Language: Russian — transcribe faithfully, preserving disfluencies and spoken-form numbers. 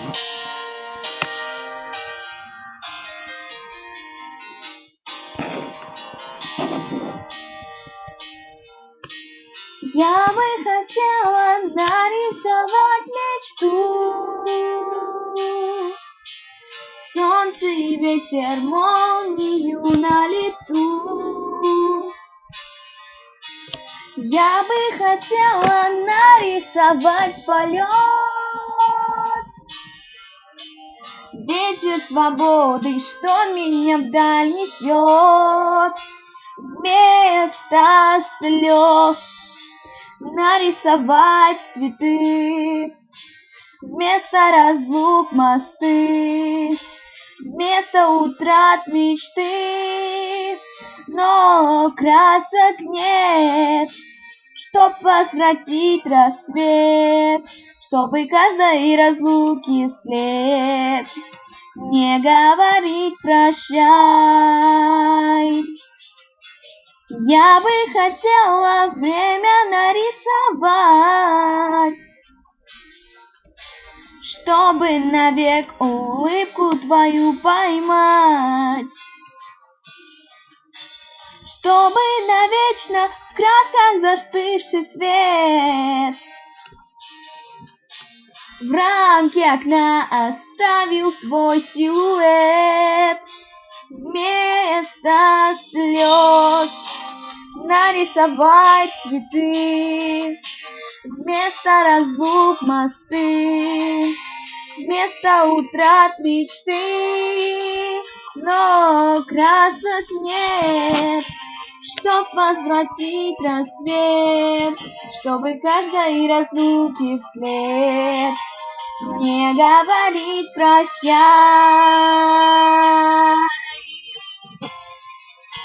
Я бы хотела нарисовать мечту, солнце и ветер, молнию на лету. Я бы хотела нарисовать полет, ветер свободы, что меня вдаль несет. Вместо слез нарисовать цветы, вместо разлук мосты, вместо утрат мечты. Но красок нет, чтоб возвратить рассвет, чтобы каждой разлуки вслед не говорить прощай. Я бы хотела время нарисовать, чтобы навек улыбку твою поймать, чтобы навечно в красках застывший свет в рамке окна оставил твой силуэт. Вместо слез нарисовать цветы, вместо разлук мосты, вместо утрат мечты. Но красок нет, чтоб возвратить рассвет, чтобы каждой разлуки вслед не говорить прощай.